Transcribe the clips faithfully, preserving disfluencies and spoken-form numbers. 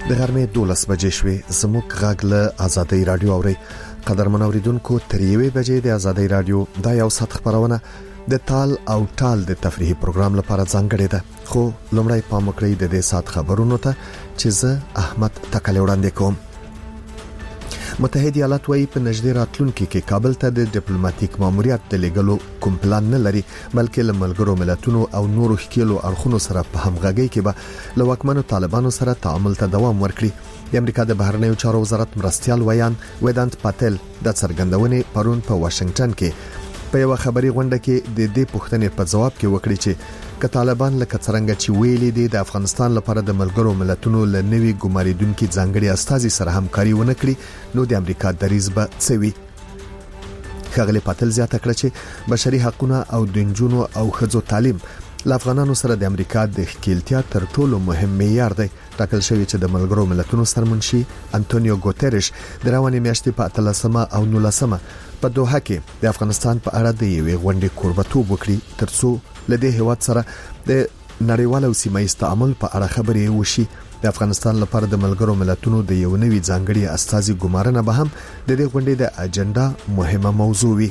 د غرمې دولس بجې شوې. زموږ غږ له آزادۍ رادیو اوري. قدرمن اوریدونکو تر یوې بجې د آزادۍ رادیو دا یو ساعت خبرونه د تال او ټال د تفریحي پروګرام لپاره ځانګړې ده. خو لومړی پام وکړئ د دې ساعت خبرونو ته چې زه احمد تکل وړاندې کوم. متحده ایالات وايي په نږدې راتلونکي کې کابل ته د ډیپلوماټیک ماموریت د لګلو کوم پلان نه لري، بلکې له ملګرو ملتونو او نورو ښکېلو اړخونو سره په همغږۍ کې به له واکمنو طالبانو سره تعامل ته دوام ورکړي. د امریکا د بهرنیو چارو وزارت مرستيال ویان ویدانت پاتل د څرګندونې پرون په واشنگټن کې په یو خبري غونډه کې د دې پوښتنې په جواب کې وکړي چې که طالبان لکه څنګه چې ویلي دي د افغانستان لپاره د ملګرو ملتونو له نوي ګماریدونکو ځانګړي استازي سره همکاري ونه کړي، نو د امریکا دریځ به څه وي. خغلی پاتل زیاته کړه چې بشري حقوقونه او د جنونو او خځو تعلیم له افغانانو سره د امریکا د ښکېلتیا تر ټولو مهم معیار دی. ټاکل شوی چې د ملګرو ملتونو سرمنشي انټونیو ګوتریش د روانې میاشتې په اتلسمه او نولسمه په دوحه کې د افغانستان په اړه د یوې غونډې کوربتوب وکړي، ترڅو لدې هیواد سره د نړیوال او سیمایي تعامل په اړه خبرې وشي. د افغانستان لپاره د ملګرو ملتونو د یو نوي ځانګړي استازي ګمارنه به هم د دې غونډې د اجنډا مهمه موضوع وي.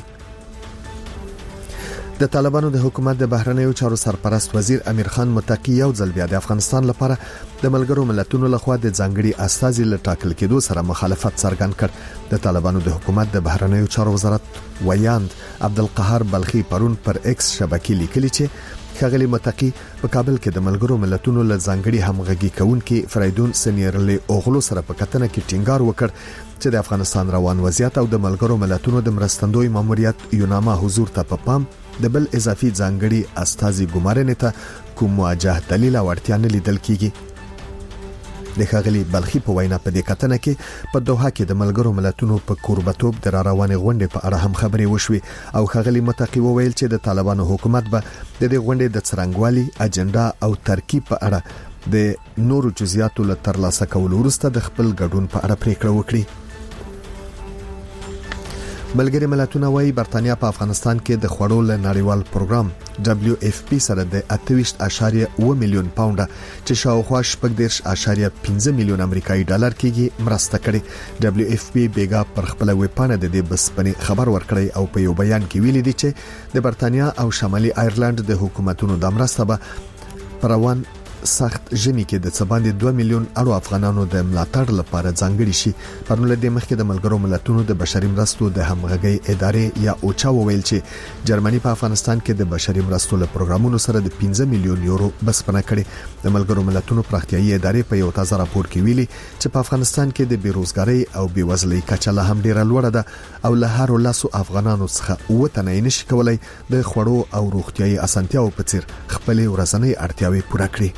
د طالبانو د حکومت د بهرنیو چارو سرپرست وزیر امیر خان متقی یو ځل بیا د افغانستان لپاره د ملګرو ملتونو لخوا د ځانګړي استازي له ټاکل کېدو سره مخالفت څرګند کړ. د طالبانو د حکومت د بهرنیو چارو وزارت ویاند عبدالقهار بلخی پرون پر ایکس شبکې لیکلي چې خغلی متقی په کابل کې د ملګرو ملتونو له ځانګړي همغږي کوونکي فریدون سنیرلی اوغلو سره په کتنه کې ټینګار وکړ چې د افغانستان روان وضعیت او د ملګرو ملتونو د مرستندوی ماموریت یوناما حضور ته په پام د بل اضافي ځانګړي استازي ګمارنې ته کوم مواجه دلیل او اړتیا نه لیدل کیږي. د خغلی بلخی په وینا په دې کتنه کې په دوحه کې د ملګرو ملتونو په کوربتوب د را روانې غونډې په اړه هم خبرې وشوي او خغلی متقی وویل چې د طالبانو حکومت به د دې غونډې د څرنګوالي اجنډا او ترکیب په اړه د نورو جزئیاتو له ترلاسه کولو وروسته د خپل ګډون په اړه پریکړه وکړي. ملګری ملتونه وايي برتانیا په افغانستان کې د خوړو له نړیوال پروګرام دبليو اف پی سره د اته ویشت اعشاریه اوه میلیون پاونډه چې شاوخوا شپږ دېرش اعشاریه پنځه میلیون امریکایي ډالر کېږي مرسته کړې. دبليو اف پی بیګا پر خپل ویبپاڼه د دې بسپنې خبر ورکړی او په یو بیان کې ویلي دی چې د برتانیا او شمالي ایرلند د حکومتونو د مرسته به پروان سخت ژمي کې د څباندې دوه میلیون اړو افغانانو د ملاتړ لپاره ځانګړي شي. پرون له دې مخکې د ملګرو ملتونو د بشري مرستو د همغږي ادارې یا اوچا وویل چې جرمني په افغانستان کې د بشري مرستو له پروګرامونو سره د پنځه میلیون یورو بسپنه کړې. د ملګرو ملتونو پراختیایي ادارې په یو تازه راپور کې ویلي چې په افغانستان کې د بیروزګاری او بیوزلۍ کچه لا هم ډیره لوړه ده او له هر لاسو افغانانو څخه وته نه نشي کولای د خوړو او روغتيایي اسانتیاو په څیر خپل ورځنی اړتیاوې پوره کړي.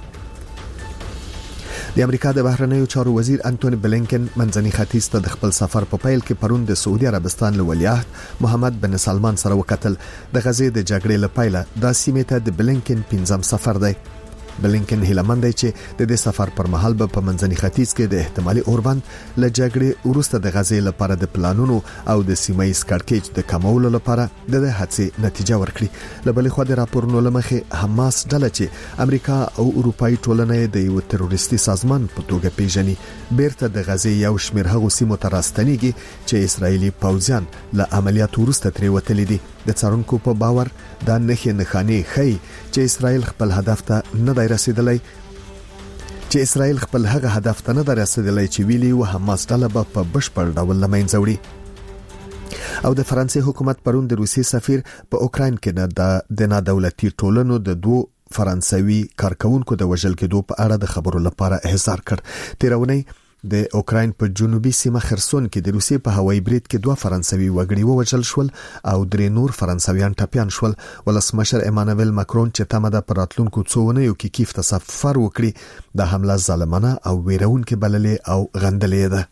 د امریکا د بهرنیو چارو وزیر انټونی بلینکن منځني ختیځ ته د خپل سفر په پیل کې پرون د سعودي عربستان له ولیعهد محمد بن سلمان سره وکتل. د غزې د جګړې له پیله د سیمې ته د بلینکن پنځم سفر دی. بلینکن هیلمند دی چې د دې سفر پر مهال به په منځني ختیځ کې د احتمالي اوربند له جګړې وروسته د غزې لپاره د پلانونو او د سیمایي کړکېچ د کمولو لپاره د هڅې نتیجه ورکړي. له بلې خوا د راپورونو لمخې حماس ډله چې امریکا او اروپאי ټولنه د یو تروریستي سازمان په توګه پیژني بیرته د غزې یو شمېر هغو سیمو ته راستنیږي چې اسرایلی پوځیان له عملیات وروسته ترې وتلي دي. د څارونکو په باور دا نښې نښانې ښيي چې اسرائیل خپل هدف ته نه دی رسیدلی چې اسرائیل خپل هغه هدف ته نه دی رسیدلی چې ویلي و حماس ډله به په بشپړ ډول له منځه وړي. او د فرانسې حکومت پرون د روسي سفیر په اوکراین کې د نادولتي ټولنو د دوه فرانسوي کارکونکو د وژل کېدو په اړه د خبرو لپاره احضار کړ. تیرونی د اوکراین په جنوبي سیمه خرسون کې د روسیې په هوایي برید کې دوه فرانسوي وګړي ووژل شول او درې نور فرانسویان ټپيان شول. ولسمشر ایمانوئل ماکرون چې تمه ده پر راتلونکو څو اونیو کې کیف ته سفر وکړي د حمله ظالمانه او ویرونکې بللې او غندلې ده.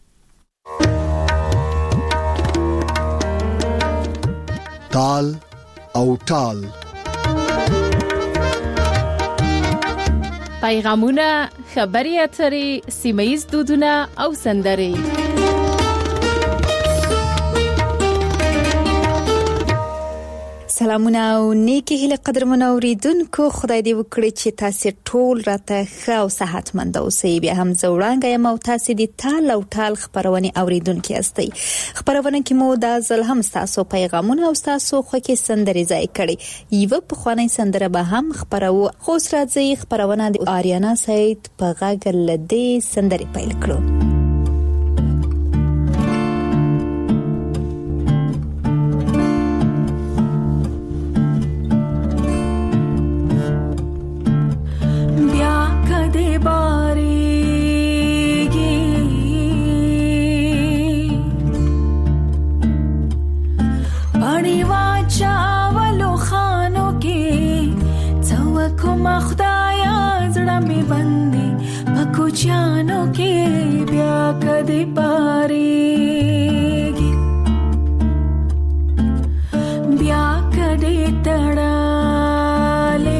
تال او ټال پیغامونه، خبري اترې، سیمه‌ییز دودونه او سندرې. سلامونه او نیکی هیله قدرمن اوریدونکو، خدای دې وکړي چې تاسو ټول راته ښه او صحتمند اوسئ. بیا هم زوړانګه یم او تاسو دې تال او ټال خبرونه اوریدونکو یاستئ. خبرونه کې مو د ځل هم تاسو پیغامونه او تاسو خو کې سندري ځای کړي. یو په خواني سندره به هم خبرو خو سره خبرونه د آریانا سید په غږ لدې سندري پیل کړو. जानो के ब्या कदे पारेगी ब्या कदे तड़ाले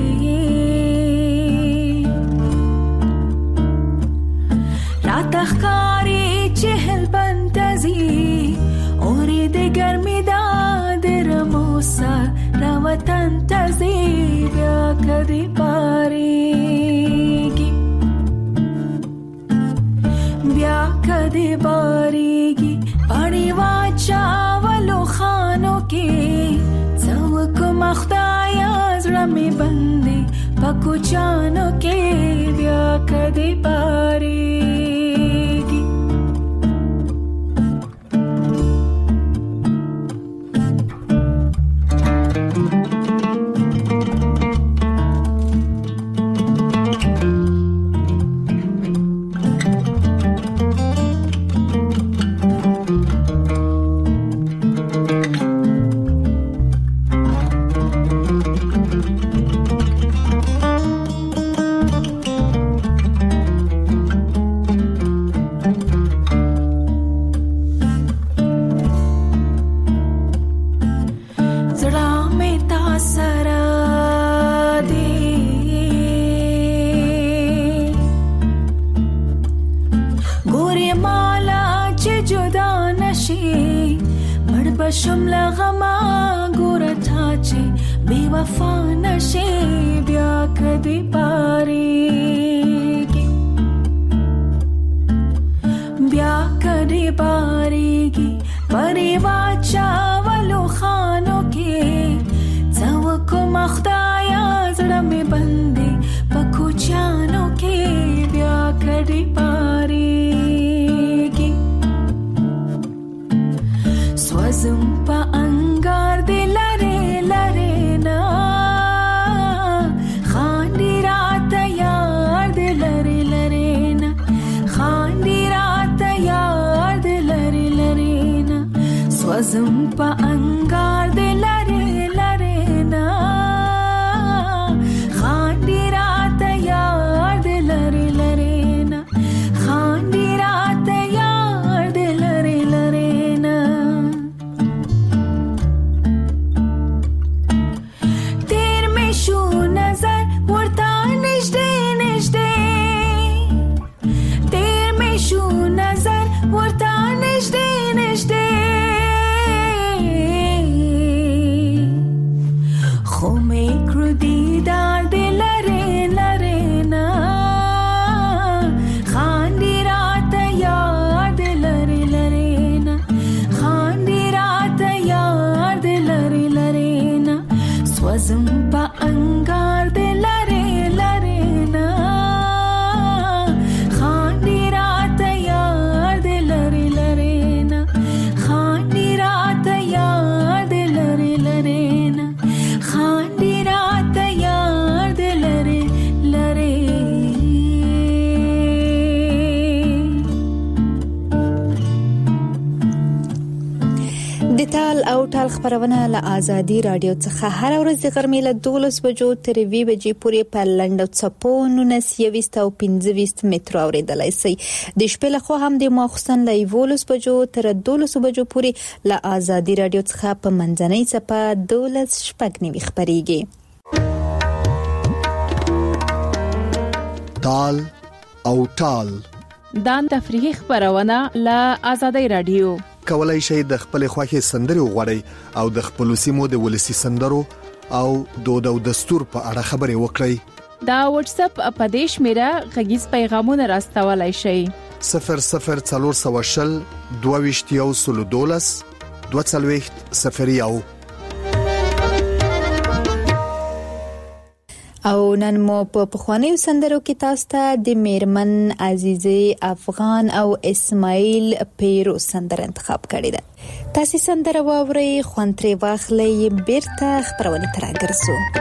रात अखकारी चहल बंतजी और दे गर्मी दाद रमोसा रवतन तजी ब्या कदे पारेगी ब्या कदे बारेगी बड़ी वाचावलो खानों के सब को मख्ताया ज़रा में बंदे पको जानो के ब्या कदे बारेगी شمله غما ګوره تا چې بے وفا نشي بیا کدی پاریږي بیا کدی پاریږي پری واچاولو خانو کې څو کو مخدایا زړه مې بندي پکو چانو کې بیا کدی پاریږي سوزم pa angar de lare lare na khandi raat yaar de lare lare na khandi raat yaar de lare lare na swazum pa angar de lare lare na khandi raat yaar de lare lare na khandi raat yaar de lare lare na او ټال خبرونه له آزادي رادیو څخه هر ورځ د غرمې له دولس بجو تر وی بجې پورې په لنډو څپو نونسیويست او پنځويست مترو اوریدلای شي. د شپې له خوا هم د ماخوستن له یولس بجو تر دولس بجو پورې له آزادي رادیو څخه په منځنۍ څپه دولس شپږ نیمه خبريږي. تال او ټال دا تفریحي خبرونه له آزادي رادیو. کولای شئ د خپل خوښي سندري وغوړئ او د خپل سیمو د ولسی سندرو او دود او دستور په اړه خبرې وکړئ. دا واتس اپ اپدیش میرا غږیز پیغامونه راستولای شئ. صفر صفر څلور سوه شل دوه ویشت یو سل دولس دوه څلوېښت صفر یو. او نن مو په پخوانیو سندرو کې تاسو ته د میرمن عزیزي افغان او اسماعیل پیرو سندره انتخاب کړې ده. تاسو سندره واورئ، خوند ترې واخلئ، بیرته خبرونه تر راګرځو.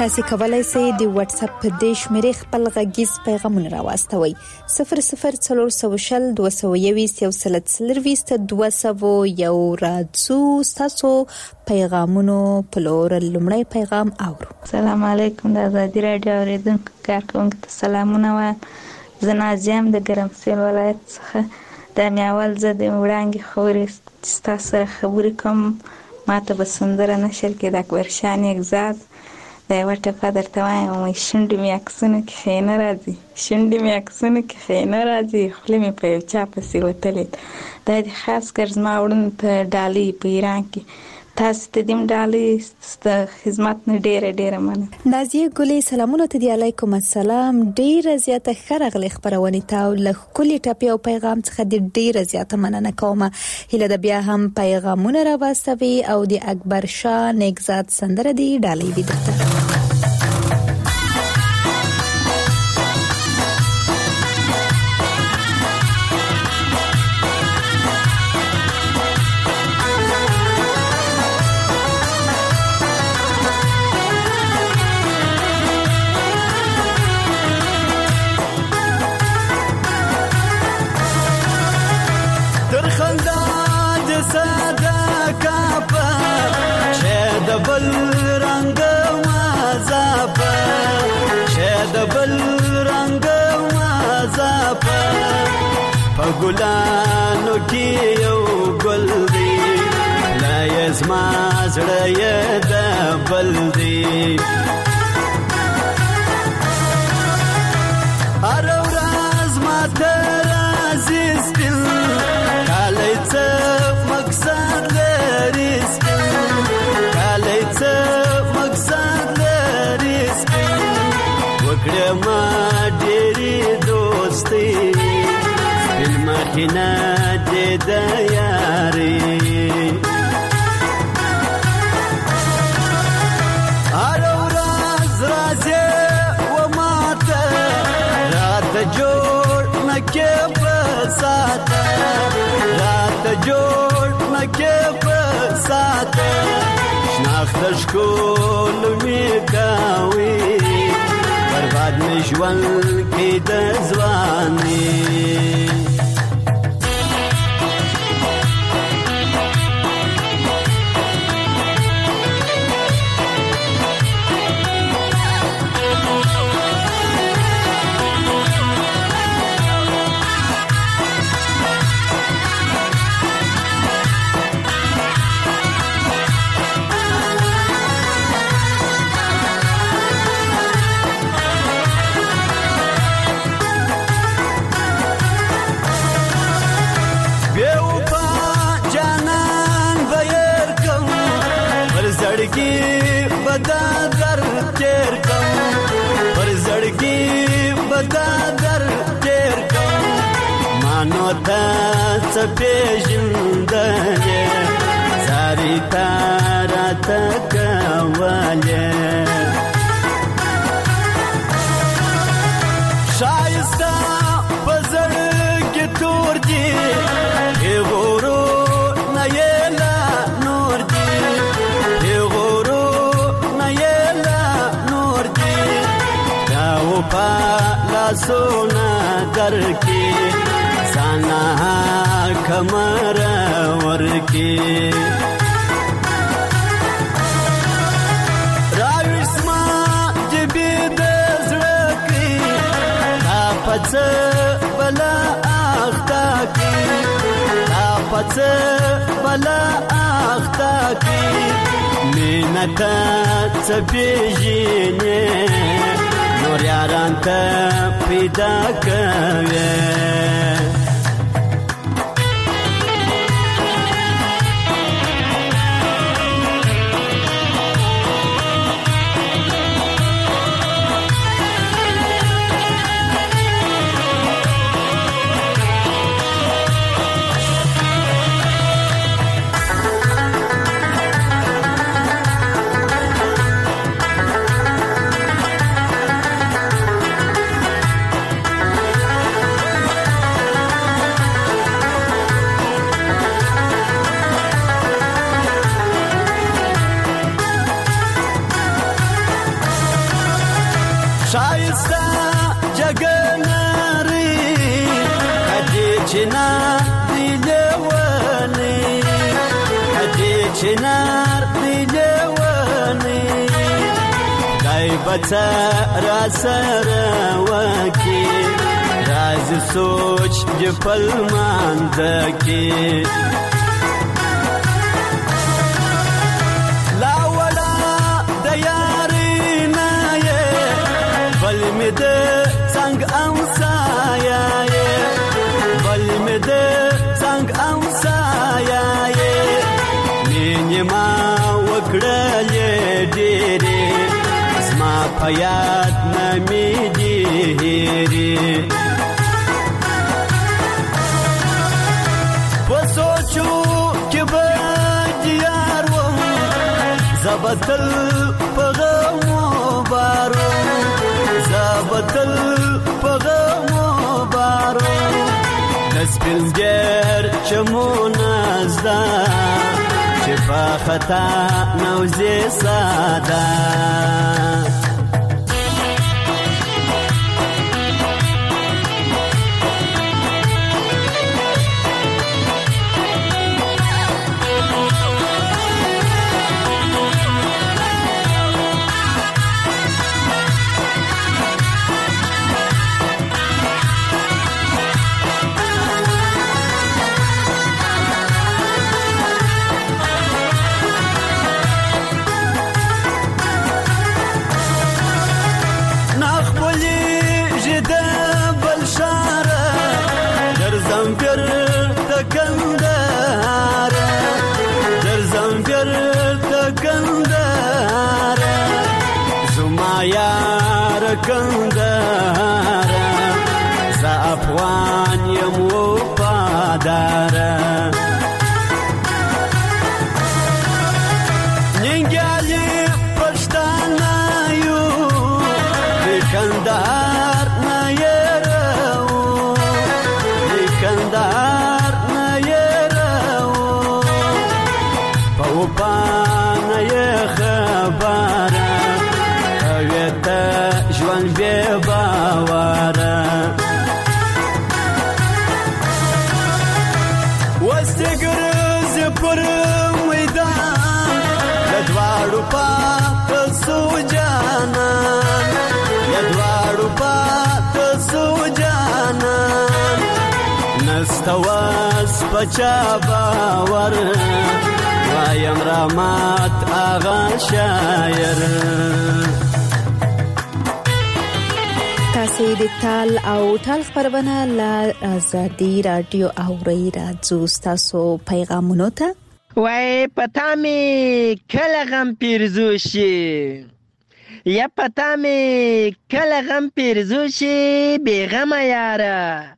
تاسو کولای شئ د واتس اپ په دیش مری خپل غږیز پیغامونه راوستوي صفر صفر څلور سوشل دوه سوه یویشت یو سل څلرويشت دوه سوه یو راځو تاسو پیغامونو پلور لمړی پیغام اورو. السلام علیکم د آزادی رادیو اوریدونکو کارکونکو ته سلامونه وایم. زه نازیم د ګرمسیر ولایت څخه د میاول زه د وړانګې خوري تاسو سره خبرې کوم. ماته به سندره نشر کې د اکبر شاه نیکزاد د یوه ټپه درته وایم. شونډې مې عکسونو کې خینه راځي، شونډې مې عکسونو کې خینه راځي، خولې مې په یو چا پسې وتلې. دا د خاص کر زما وړونو ته ډالۍ په ایران کې تاسو ته دیم ډالۍ ست خدمت نه ډیره ډیره مننه. نازیه ګلې سلامونه ته دی. علیکم السلام. ډیره زیاته خرغله خبرونه تا له کلی ټاپي او پیغام څخه د ډیره زیاته مننه کوم. هله د بیا هم پیغامونه را واستوي او د اکبر شاه نیکزاد سندره دی ډالۍ وي دته. بل رنگ مازاپا شاد بل رنگ مازاپا پګلانو کې یو ګل دی لا یزما زړه یې د بل دی هر ورځ ما تر عزیز بل کله څه مقصد لري مقصد لري وکړه ما ډېری دوستي بالمخینه دې د یاري هر ورځ راځي و ماته رات جوړ نکې په ساته رات جوړ نکې په ساته شناخت شکول می کاوی برباد می ژوند کې د ځواني بدادر تیر کم پر زړګي بدادر تیر کم مانو ته څپېژندلې ساري تارا تکواله شایسته په زړګي تور دي غورو نه یلا نور دي پالا سونا در کی سانا کمر ور کی راوسما جبی د زړه کی تا پڅ بلا اختا کی تا پڅ بلا اختا کی مینتا څپېژنې نور یاران ته پیدا کوي چنار دی لیونی دی چنار دی لیونی دای بچه را سره وکی راز سوچ دی پلماندکی لاولا دیاری نایه بلمی ده سنگ امسایه بلمی ده سنگ امسایه مینی ما وکڑلی دیری زما پیاد نمی دیری پسوچو که با دیار وم زبطل پغمو بارو زبطل پغمو بارو نسپلگر چمو نزدا چپا خطا نوزی سادا کندارا ز افغان یم وفادارا ننګیالي پښتانه یو د کندهار نه یراو د کندهار نه یراو په وپانه یې خبره ژوند بې باوره اوس دې ګرځې پر میدان د دواړو پاته سو جانان د دواړو پاته سو جانان نسته وس په چا باور وایم رحمت آغا شاعر تاسو د تال او تال خبرونه له ازادي رادیو اوري راځو تاسو پیغامونو ته وای پتا می کله غم پیرزو شي یا پتا می کله غم پیرزو شي بیغمه یاره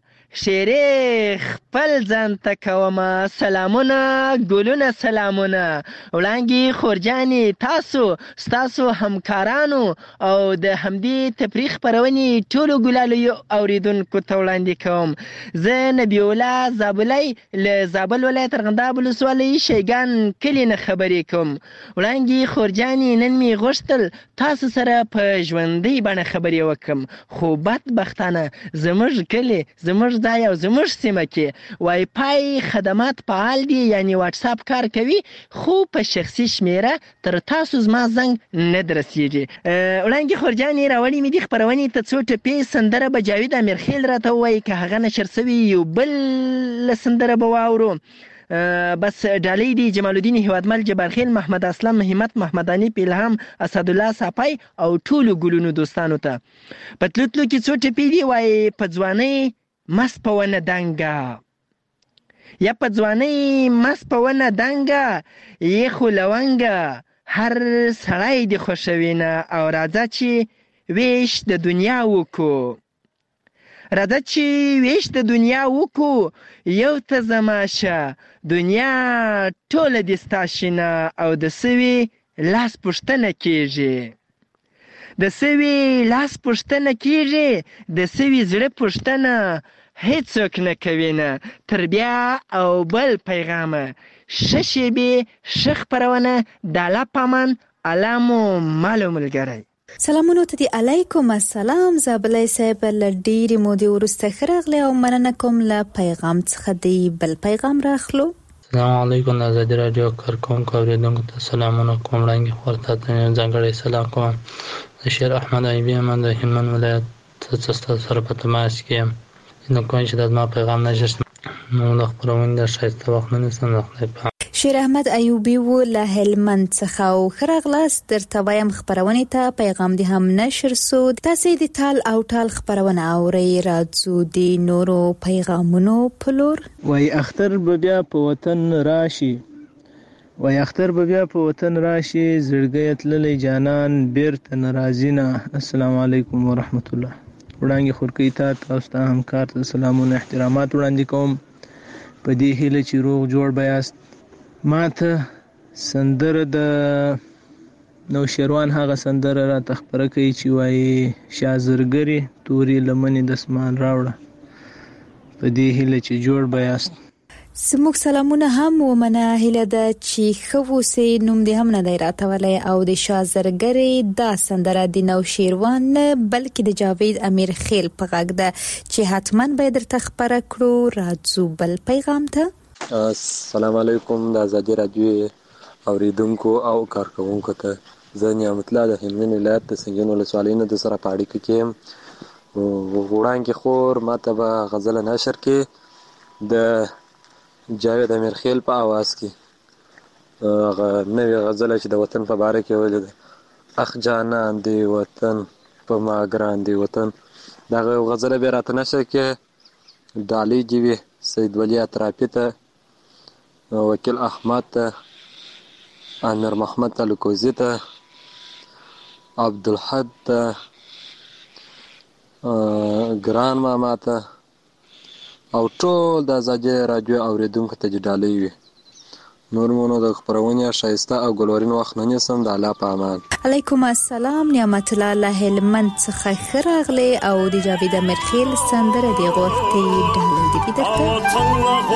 شیری خپل ځان ته کومه سلامونه ګلونه سلامونه وړانګې خورجانې تاسو ستاسو همکارانو او د همدې تفریح خپرونې ټولو ګلالو اوریدونکو ته وړاندې کوم زه نبی الله زابلی له زابل ولایت ارغنداب ولسوالۍ شیګان کلي نه خبرې کوم وړانګې خورجانې نن مې غوښتل تاسو سره په ژوندۍ بڼه خبرې وکړم خو بدبختانه زموږ کلي زموږ ځای او زموږ سیمه کې وای فای خدمات فعال دي یعنی واتس اپ کار کوي خو په شخصي شمیره تر تاسو زما زنګ نه درسیږي وړانګې خورجانې راوړې مې دي خپرونې ته څو ټپې سندره به جاوید امیرخیل راته ووایي که هغه نشر سوي یو بل سندره به واورو بس ډالۍ دي جمال الدین هیوادمل جبارخیل محمد اسلم همت محمدانی پیلهام اسدالله صافی او ټولو ګلونو دوستانو ته پتلوتلو کې څو ټپې دي وای په ځوانۍ مست په ونه دنګه یا په ځوانۍ مست په ونه دنګه یې خو لونګه هر سړی دې خوښوي نه او راځه چې ویش د دنیا وکړو راځه چې ویش د دنیا وکړو یو ته زماشه دنیا ټوله دې ستا شینه او د سوي لاس پوښتنه کیږي د سوي لاس پوښتنه کیږي د سوي زړه پوښتنه هیڅوک نه کوي نه تر بیا او بل پیغامه ښه شیبې ښه خپرونه د الله په امان الله مو مالو ملګری سلامونه ته دی علیکم السلام زابلای صاحب لډيري مودي ورسته خرغله او مننه کوم له پیغام څخه دی بل پیغام راخلو. السلام علیکم د آزادی رادیو کارکونکو اوریدونکو ته سلامونه کوم وړاندې خورته ته ځانګړی سلام کوم. شیر احمد ایبی من د هلمند ولایت څخه سره په تماس کې یم. نو کوم چې د ما پیغام نشست نو د خبرونه د شایسته وخت نه نسم راخلای. شیر احمد ایوبی و له هلمند څخه او خرغلاس درته وایم خبرونه ته پیغام دی هم نشر سو. تاسو د تال او تال خبرونه اوري راځو دی نورو پیغامونو پلور. وای اختر بیا په وطن راشي وای اختر بیا په وطن راشي زړګی تللی جانان بیرته ناراضینا. السلام علیکم ورحمت الله. وړاندې خورکی ته تاسو ته همکار ته سلامونه احترامات وړاندې کوم په دې هیله چې روغ جوړ بیاست. ما ته سندره د نوشیروان هغه سندره را تخبره کوي چې وایي شازرګری توري لمنې د اسمان راوړه په دې هیله چې جوړ بیاست. سموک سلامونه هم ومنه هیله ده چې خو سي نوم دې هم نه دی راتولای او د شازرګری دا سندره د نوشیروان بلکې د جاوید امیر خیل په غږ ده چې حتما به درته خبره کړو. راځو بل پیغام ته. السلام علیکم د آزادی رادیو اوریدونکو او کارکونکو ته زه نعمت الله د هلمند ولایت د سنگین ولسوالۍ نه د سره پاړی کې یم. وړاندې خور ماته به غزل نشر کې د جاوید امیر خیل په आवाज کې هغه نوې غزل چې د وطن په باره کې ویل ده. اخ جانان دی وطن په ما ګران دی وطن. دا غزل به راته نشر کې ډالۍ جوی سید ولی اطرافی ته وکیل احمد ته امیر محمد الکوزی ته عبدالحد ته ګران ماما ته او ټول د آزادی رادیو اوریدونکو ته ډالۍ وي. نور مونږ د خبرونه شایسته او ګلورین وخت نه نسم د الله په امان. علیکم السلام نعمت الله له هلمند څخه خرغله او د جاوید امیر خیل سندره دی غوښتي ډالۍ دی درته.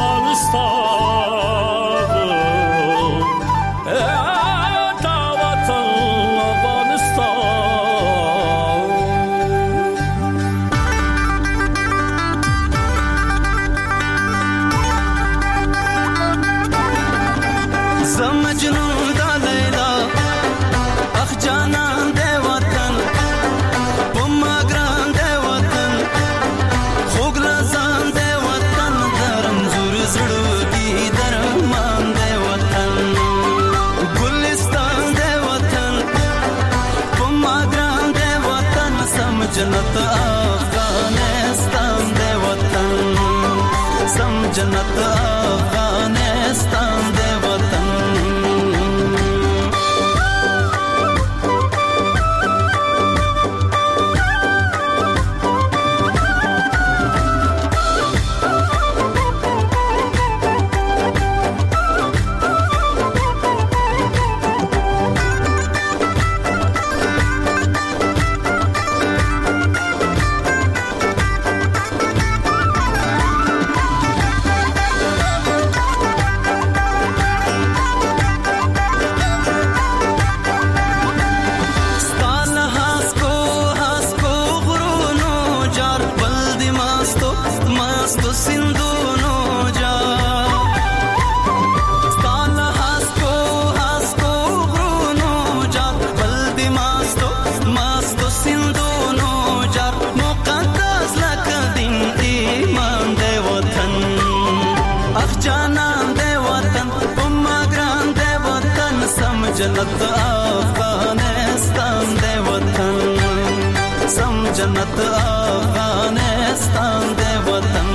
جنت افغانستان دے وطن سم جنت افغانستان دے وطن. جنت افغانستان دے وطن سم جنت افغانستان دے وطن.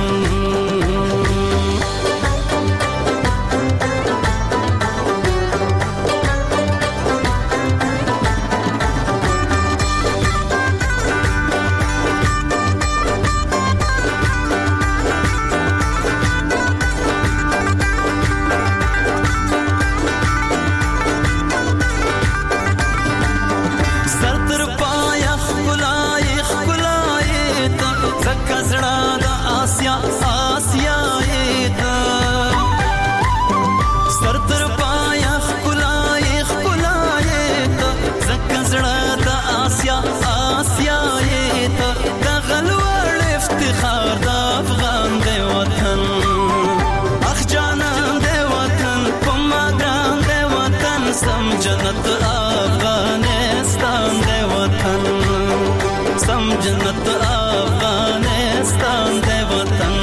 جنت افغانستان دی وطن سم جنت افغانستان دی وطن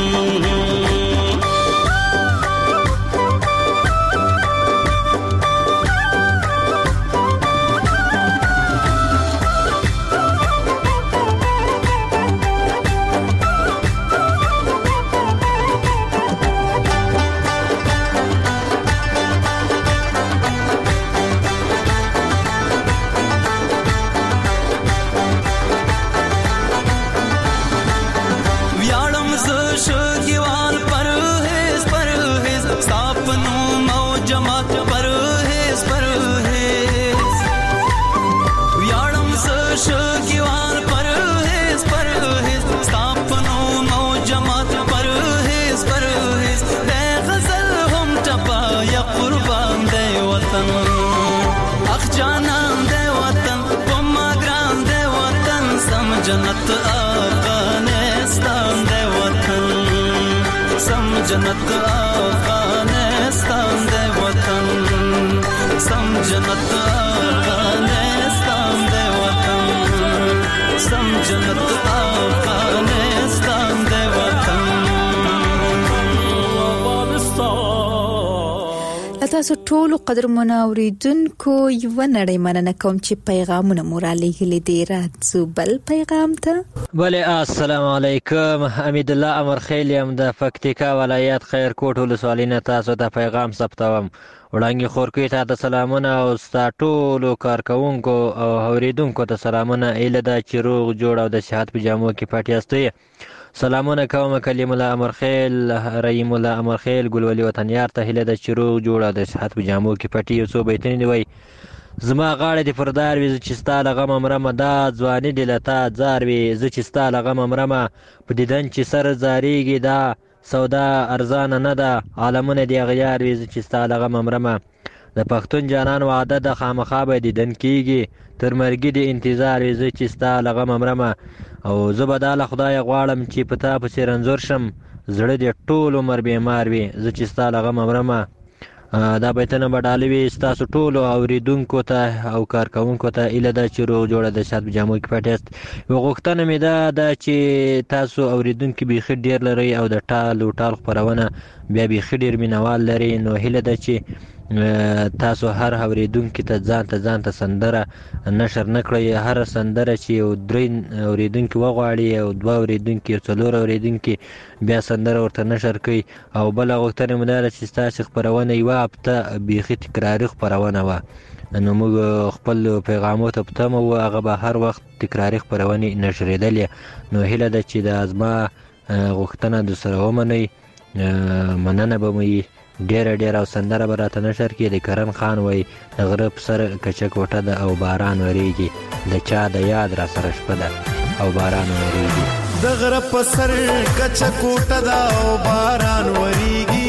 جنت افغانستان دی وطن سم جنت افغانستان دی وطن سم جنت افغانستان دی وطن سم جنت افغانستان دی وطن تاسو ټول قدرمنو اوریدونکو یو نړۍ مننه کوم چې پیغامونه مورالي غلي دي راځو بل پیغام ته بله السلام علیکم حمید الله امر خیل یم د پکتیکا ولایت خیرکوټ ولسوالۍ تاسو ته پیغام ثبتوم وړاندې خورکوي ته د سلامونه او ستا ټولو کارکوونکو او اوریدونکو ته سلامونه ایله دا چې روغ جوړ او د صحت په جامو کې پټ یاستئ سلامونه کوم کلیم الله امرخیل رحیم الله امرخیل ګلولي وطنیار ته هیله ده چې روغ جوړ او د صحت په جامو کې پټي یو څو بیتونه دی وای زما غاړه د فردار وي چې ستا له غمه مرمه دا ځواني دې له تا ځار وي زه چې ستا له غمه مرمه په دیدن چې سر ځاریږي دا سودا ارزانه نه ده عالمونه دې غیار وي زه چې ستا له غمه مرمه د پښتون جانان وعده د خامخا به دیدن کیږي تر مرګي د انتظار وي زه چې ستا له غمه مرمه او زه به دا له خدایه غواړم چې په تا پسې رنځور شم زړه دې ټول عمر بیمار وي زه چې ستا له غمه مرمه دا بیتونه به ډالې وي ستاسو ټولو اوریدونکو ته او کارکوونکو ته ایله ده چې روغ جوړه د صحت په جامو کې پټ یاست یوه غوښتنه مې دا ده چې تاسو اوریدونکي بیخي ډېر لرئ او د ټال و ټال خپرونه بیا بیخي ډېر مینوال لري نو هیله ده چې تاسو هر اوریدونکي ته ځان ته ځان ته سندره نشر نه کړئ هر سندره چې یو درې اوریدونکي وغواړي او دوه اوریدونکي او څلور اوریدونکي بیا سندره ورته نشر کوي او بله غوښتنه مې دا ده چې ستاسې خپرونه یوه هفته بیخي تکراري خپرونه وه نو موږ خپل پیغامو ته په تمه وو هغه به هر وخت تکراري خپرونې نشرېدلې نو هیله ده چې دا زما غوښتنه درسره ومنئ مننه به مو ډیره ډیره او سندره به راته نشر کړي د کرن خان وایي د غره په سر کچه کوټه ده او باران وریږي د چا د یاد را سره شپه ده او باران وریږي د غره په سر کچه کوټه ده او باران وریږي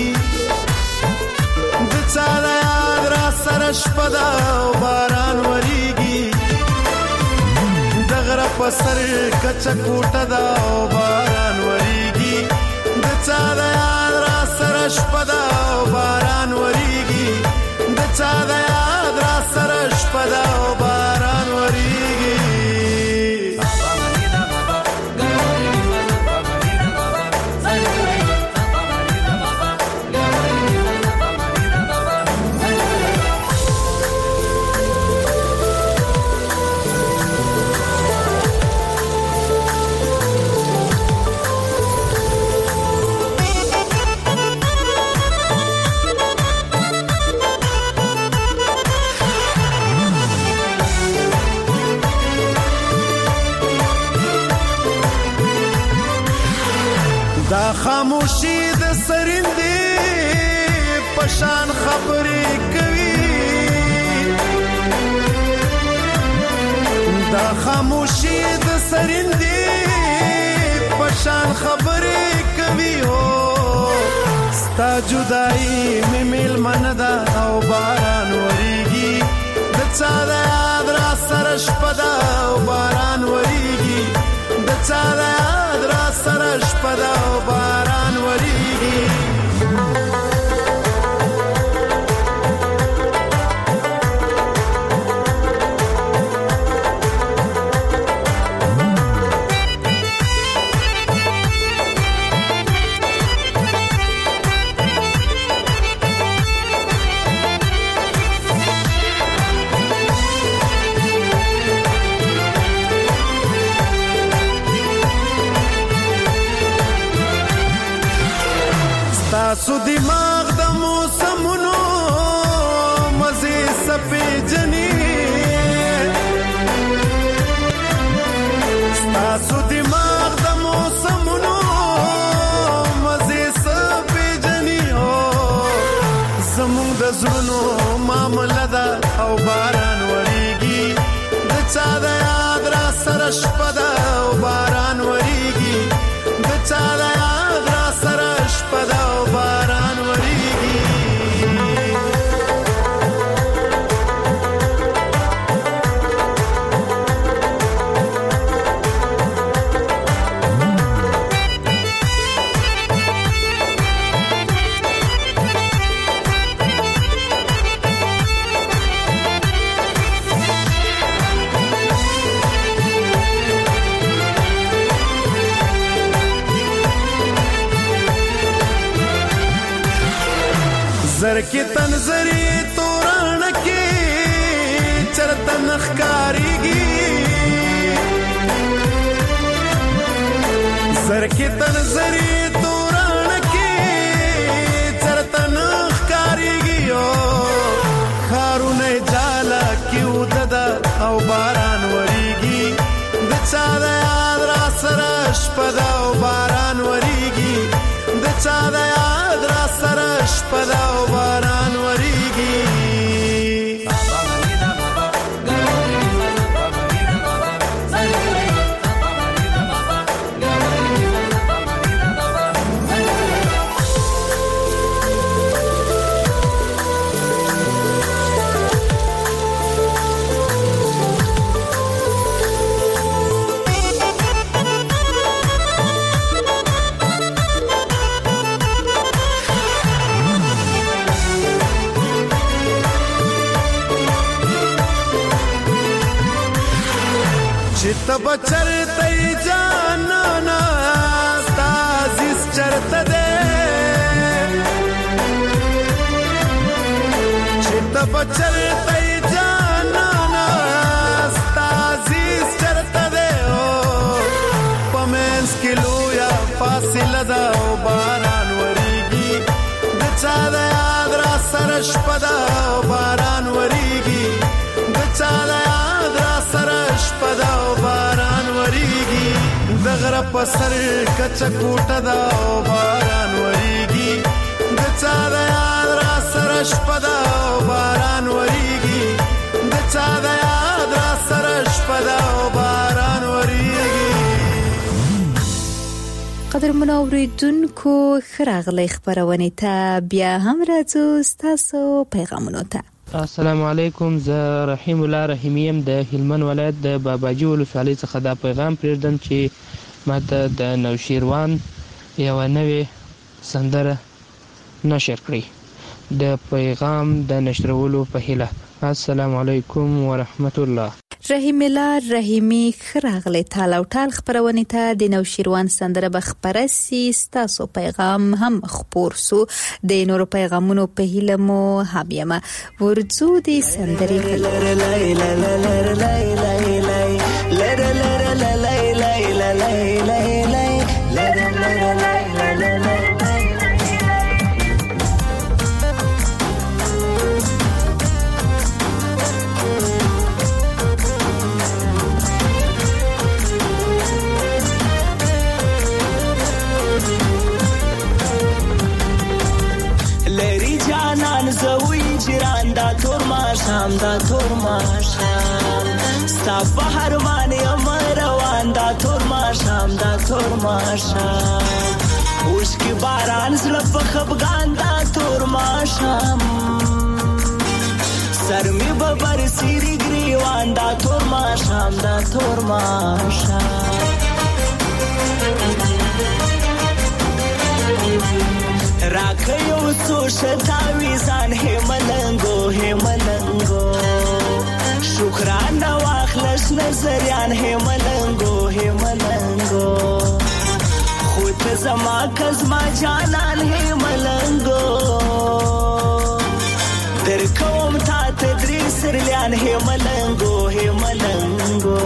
د چا د یاد را سره شپه ده او باران وریږي د غره په سر کچه کوټه ده او باران وریږي د چا د یاد را سره شپه ده او باران وریږي د چا د یاد را سره شپه ده او باران وریږي دا خاموشي د سرندې پشان خبرې کوي دا خاموشي د سرندې پشان خبرې کوي هو ستا جدائی مې میلمنه ده او باران وریږي د چا د یاد را سره شپه ده او باران وریږي د چا د یاد را سره شپه ده او باران وریږي ستاسو دماغ د موسمونو مزه سپې جنې ستاسو دماغ د موسمونو مزه سپې جنې او زمونږ د زړونو معامله ده او باران وریږي د چا د یاد را سره شپه ده او باران وریږي د چا د یاد را سره شپه ده او باران وریږي زر کې تنظری توران کې چرته نخکاریږي زر کې تنظری توران کې چرته نخکاریږي او خارونه جالا کې وددا او باران وریږي د چا د یاد را سره شپه ده او باران وریږي د چا د یاد را سره شپه ده او باران وریږي تب چرته جانانا ستاسیس چرته ده چې تب چرته جانانا ستاسیس چرته ده او پمنس کلو یا فاصله ده او باران وریږي د چا د یاد را سره شپه ده او باران وریږي د چا د یاد را سره شپه ده او باران وریږي د غره په سر کچه کوټه ده او باران وریږي د چا د یاد را سره شپه ده او باران وریږي د چا د یاد را سره شپه ده او باران وریږي. قدرمنو اوریدونکو خراغلی خبرونه ته بیا هم راځو ستاسو پیغامونو ته. السلام علیکم، زه رحیم الله رحیمیم د هلمند ولایت د باباجي ولسوالۍ څخه دا پیغام پرېږدم چې ماته د نوشیروان یوه نوې سندره نشر کړئ. د پیغام د نشرولو په هیله. السلام علیکم ورحمت الله. رحیم الله رحیمی خراغلی تال او ټال خبرونه ته د نوشیروان سندره به خبره سي. ستاسو پیغام هم خپور سو. د نورو پیغامونو په هیله مو حبیمه ورځو د سندرې شام دا تور ما شام ستا بهر مانی امروان دا تور ما شام دا تور ما شام اوش کی باران زړه په خفګان دا تور ما شام سر می ببر سیری گریوان دا تور ما شام دا تور ما شام راکیو سو شتاوی زان هملنگو هملنگو شکران واخلش نظریان هملنگو هملنگو خود زما کزما جانان هملنگو در کوم تا تدریس رلیان هملنگو هملنگو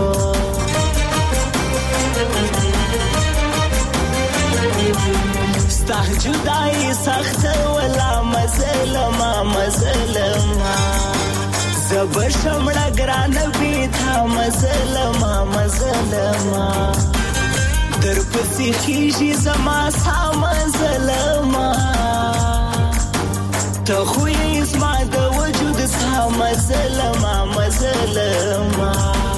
ستهجو خدای سخت ولا مظلما مظلما زبر شمړه ګران بیتا مظلما مظلما در پسې خيږي زما سا مظلما ته خو یې زما د وجود سا مظلما مظلما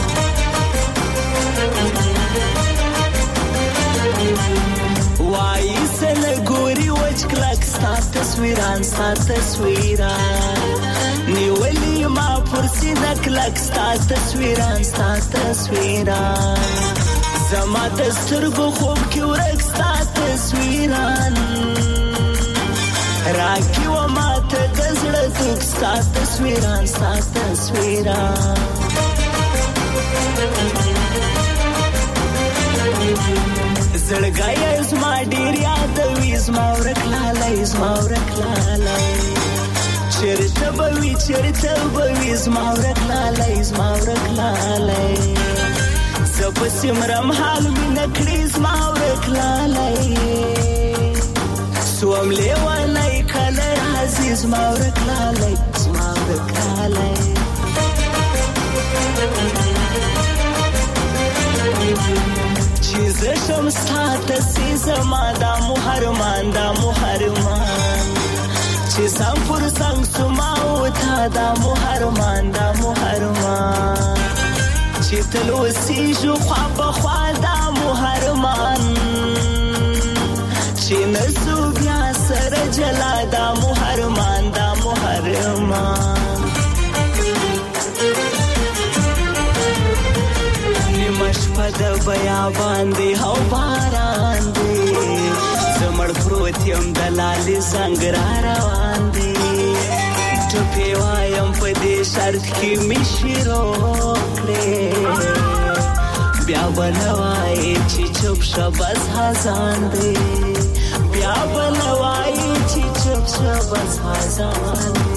وای سل ګوري وچ کلک ستا تصویران ستا تصویران نیولی ما پرسی نکلک ستا تصویران ستا تصویران زما دسترگو خوب کی ورک ستا تصویران راکی و ما تا دزر دوک ستا تصویران ستا تصویران زړګای زما ډیر یادوي زما ورک لالی زما ورک لالی چرته بوي چرته بوي زما ورک لالی زما ورک لالی زه په سمرم حال مې نکړې زما ورک لالی سوم لیوانی کله راځي زما ورک لالی زما ورک لالی چیز شم ستا سی زما دا محرمان دا محرمان چیزم پر سنگ سما و تا دا محرمان دا محرمان چی تلوسی جو خواب خواه دا محرمان چی نسو بیا سر جلا دا محرمان دا محرمان مشپا د بیابان دی او باران دی زمړ پروت یم د لالې زنګ را روان دی ټپې وایم په دې شرط کې مې شروع کړې بیا به نه وایې چې چوپ شه بس خزان دی بیا به نه وایې چې چوپ شه بس خزان دی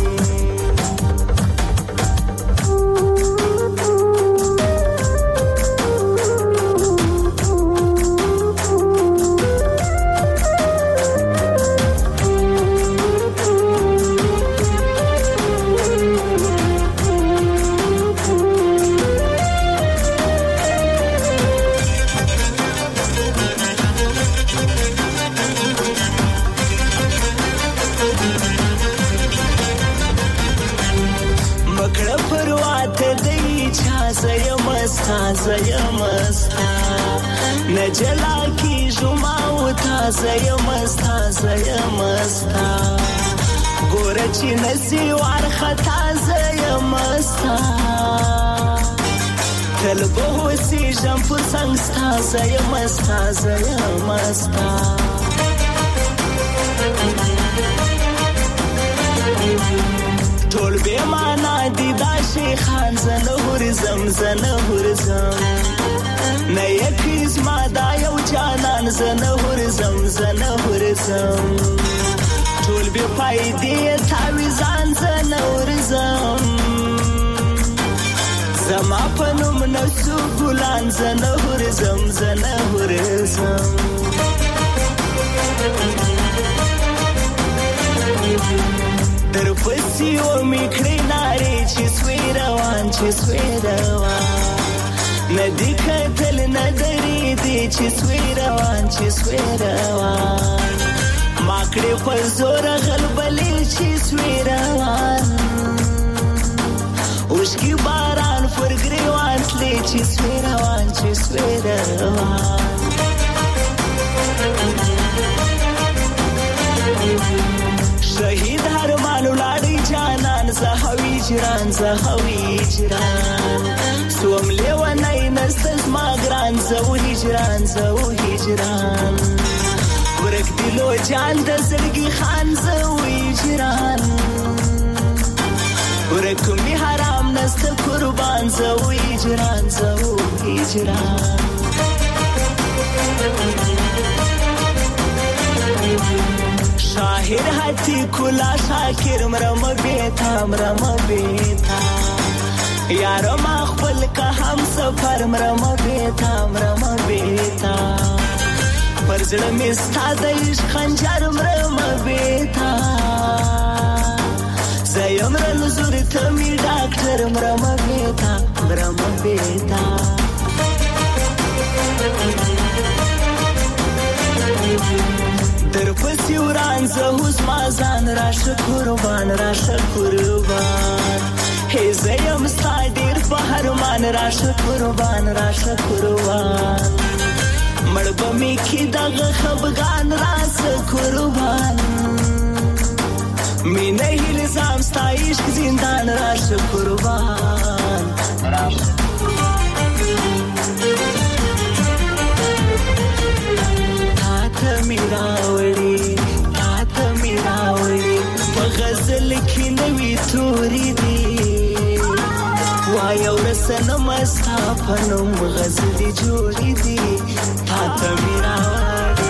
زیمستا نجلا کی جمع وتا زیمستا زیمستا ګورچی نسی وار خطا زیمستا تل به سی جم پر څنګه زیمستا زیمستا ټول به معنا دي دا شیخان زنه ورزم زنه ورزم نه یکیز ما دا یو جانان زنه ورزم زنه ورزم ټول به فائدې تعویزان زنه ورزم زما په نوم نسو ګلان زنه ورزم زنه ورزم در پسی و میکړی ناری چې سوی روان چې سوی روان ندی کتل ندری دی چې سوی روان چې سوی روان ماکړی پر زور غلبلی چې سوی روان اوشکی باران پر گریوان تلی چې سوی روان چې سوی روان شهید هر مالو لاړی جانان زهوی جران زهوی جران سوم لیوانی نستز ما گران زو هجران زو هجران ورک دلو جان د زړګي خان زو هجران ورک می حرام نست قربان زو هجران زو هجران شاهر هاتی کلا شاکر مرم بیتا مرم بیتا یارم خپل که هم سفر مرم بیتا مرم بیتا پر زړه مې ستا د عشق خنجر مرم بیتا زه یم رنځور ته مې ډاکټر مرم بیتا مرم بیتا در پسې وران زه اوس ما ځان راشه قربان راشه قربان هی زه یم ستا ډېر په هرمان راشه قربان راشه قربان مړ به مې کې دغه خفګان راشه قربان مینه هیلې ځم ستا عشق زندان راشه قربان راشه می راوړي تاته می راوړي په غزل کې نوې تورې دي وایه ورسنه مستا په نوم غزلې جوړې دي تاته می راوړي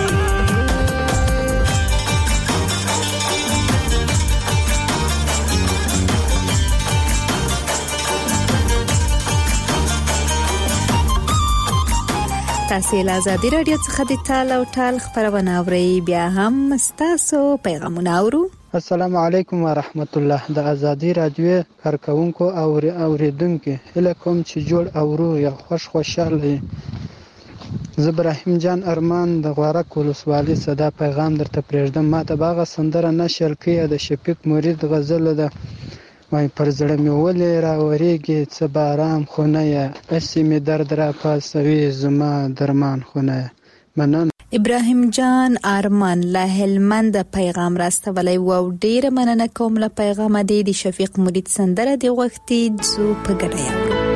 تاسو له آزادي رادیو څخه د ټال او ټال خبرونه اورئ بیا هم تاسو پیغامونه اورو. السلام علیکم ورحمت الله. د آزادي رادیو کارکونکو او اوریدونکو هله کوم چې جوړ اورو یا خوش خوشاله زه ابراهیم جان ارمان د غوړک ولسوالۍ صدا پیغام درته پرېږدم. ما ته باغه سندره نشر کړې د شفیق مرید غزل ده وای پر زړه مې ولې راورېږي څه باران خونه یا اسې مې درد را پاسوي زما درمان خونه مننه. ابراهیم جان ارمان له هلمند پیغام راستولی و ډیره مننه کوم له پیغام دی د شفیق مرید سندره دی وختي زو په ګډه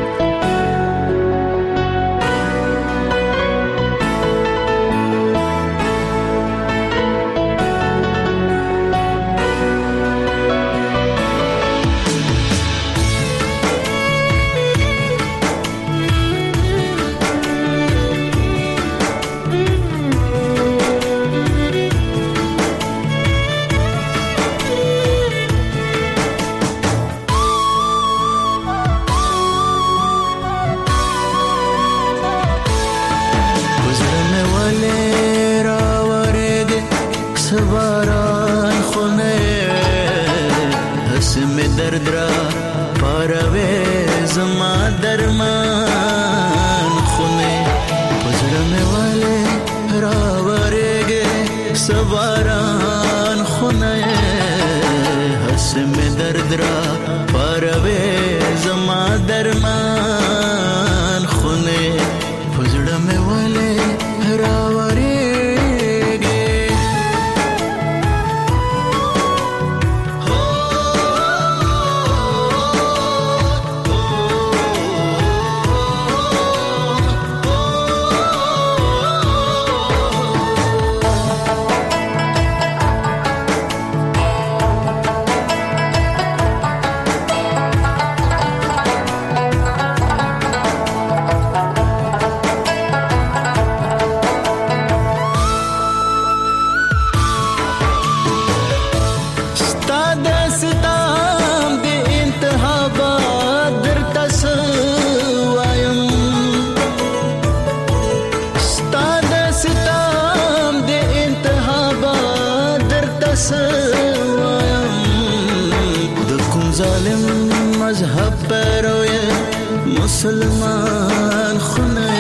مسلمان خونه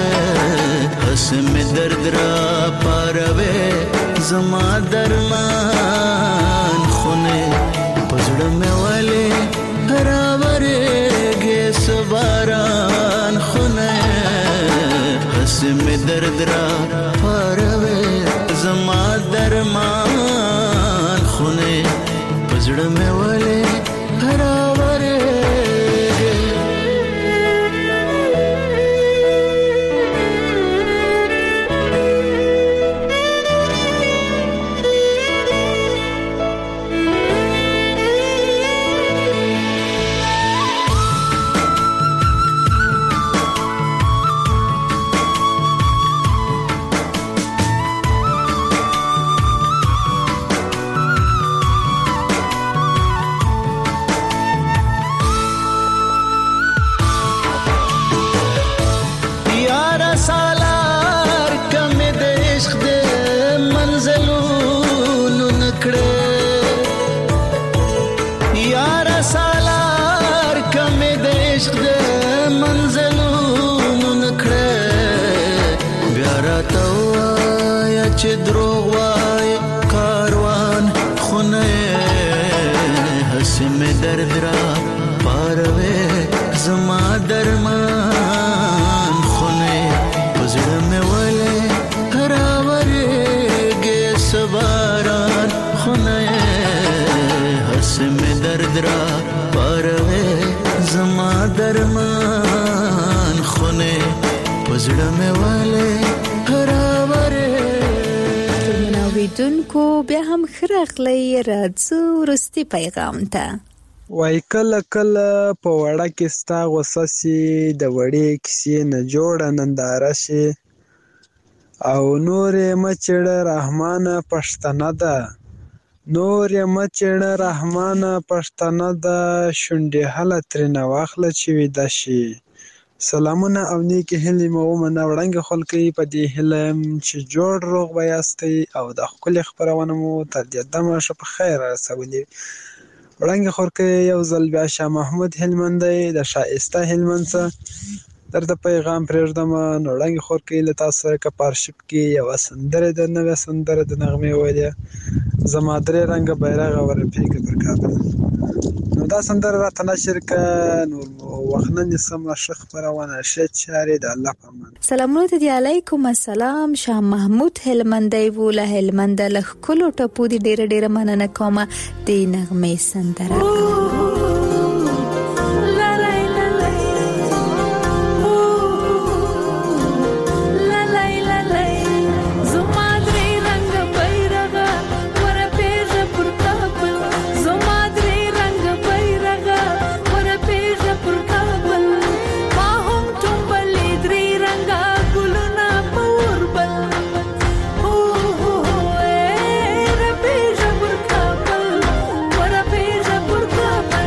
حسم درد را پاروي زما درمان خونه پزړه مې والي راورېږي سباران خونه حسم درد را پاروي زما درمان خونه پزړه مې والي چې دروغ وای کاروان خونه هسې مې درد را پاروي زما درمان خونه وزړه مې ولې راورېږي سباران خونه هسې مې درد را پاروي زما درمان خونه وزړه مې ولې اوریدونکو بیا هم خراغلی راځو وروستي پیغام ته. وای کله کله په وړه کې ستا غوسه سي د وړې کیسې نه جوړه ننداره شي او نورې مه چېړه رحمانه پښتنه ده نورې مه چېړه رحمانه پښتنه ده شونډې هله ترېنه واخله چې ویده شي. سلامونه او نیکې هیلې مو ومنه وړانګې خلکۍ په دې هیله یم چې جوړ روغ به یاستئ او د ښکلې خپرونه مو تر دې دمه ښه په خیر رسولې. وړانګې خلکۍ یو ځل بیا شاه محمود هلمندی د ښایسته هلمند څخه درته پیغام پرېږدمه. نو وړانګې خلکۍ له تاسو سره که په ارشیف کې یوه سندره د نوې سندره د نغمې ویلې زما درې رنګه بیرغ ورپېږه پر کابل. نو دا سندره راته نشر که نور مو وخت نه نیسمه ښه خپرونه ښې چارې د الله په امان. سلامونه ته دی علیکم السلام. شاه محمود هلمندی و له هلمنده له ښکلو ټپو دې ډېره ډېره مننه کومه د نغمې سندره. Purka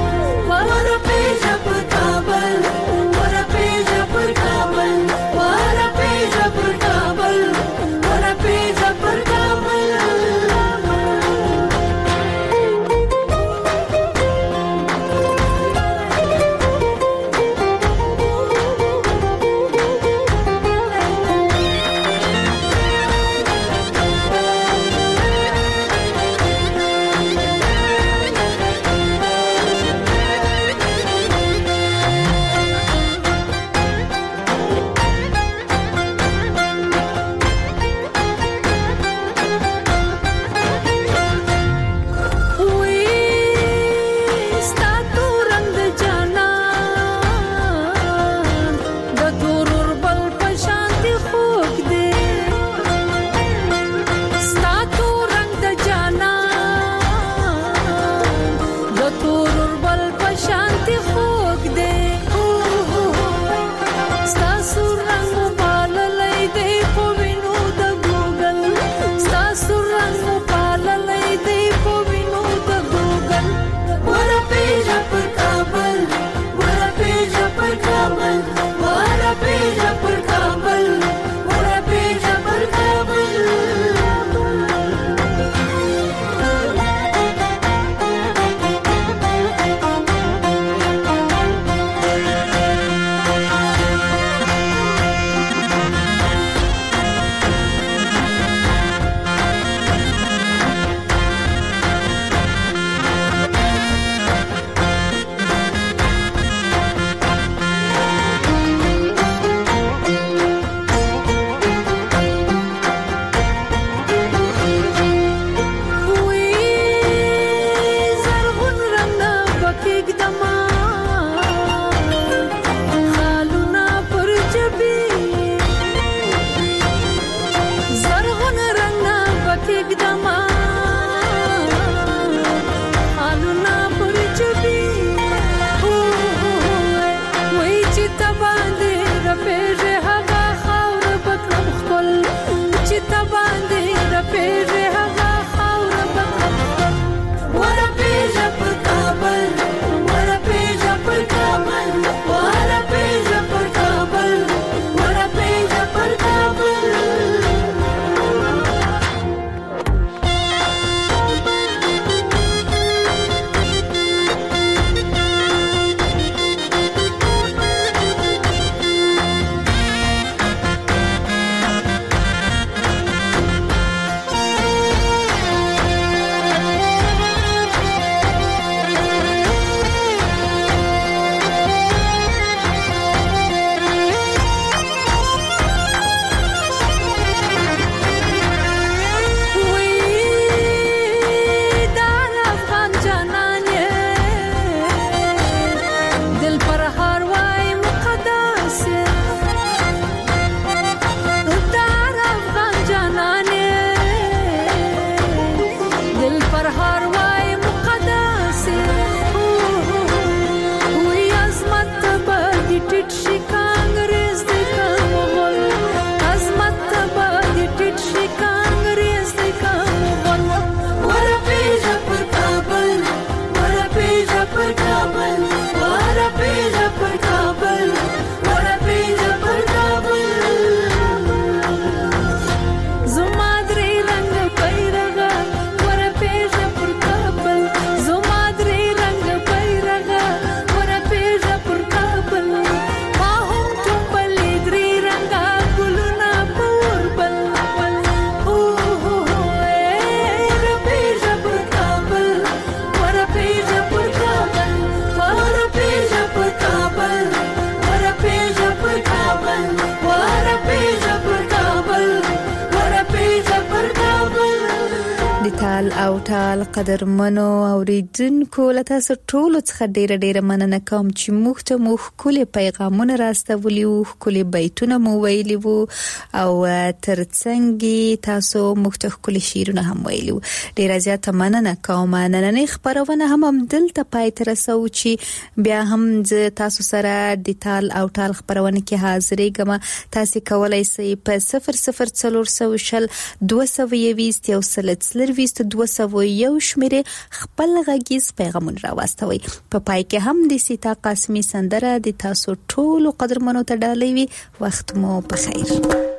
تال او ټال قدرمنو اوریدونکو لته ټولو څخه ډیره ډیره مننه کوم چې موږ ته مو خولي پیغامونه راستولي او خولي بیتونه مو ویلي وو او ترڅنګ تاسو موږ ته خولي شیرونه هم ویلي وو. ډیره زیاته مننه کوم. نننې خبرونه هم هم دلته پای تر سو چې بیا هم تاسو سره د تال او ټال خبرونه کې حاضرې ګم. تاسو کولای شئ په صفر صفر څلور سوه شل دوه سوه یویشت یو سل څلرویشت دوه سوه یو شمیرې خپل غږیز پیغامونه راوستوي. په پای کې هم د سیتا قاسمی سندره د تاسو ټولو قدرمنو ته ډالۍ وي. وخت مو په خیر.